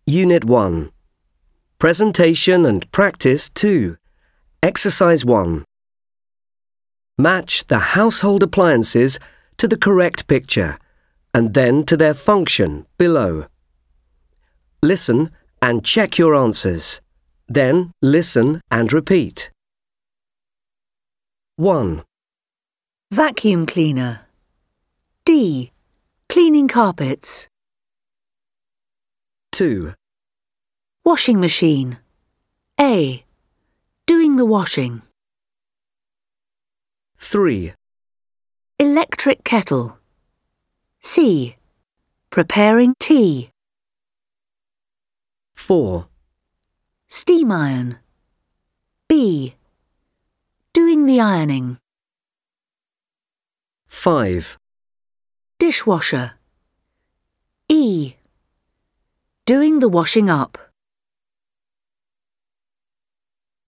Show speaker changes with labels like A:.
A: Unit 1. Presentation and Practice 2. Exercise 1. Match the household appliances to the correct picture and then to their function below. Listen and check your answers. Then listen and repeat. 1,
B: Vacuum cleaner. D. Cleaning carpets.
A: 2,
B: Washing machine. A. Doing the washing.
A: 3,
B: Electric kettle. C. Preparing tea.
A: 4,
B: Steam iron. B. Doing the ironing.
A: 5,
B: Dishwasher. E. Doing the washing up.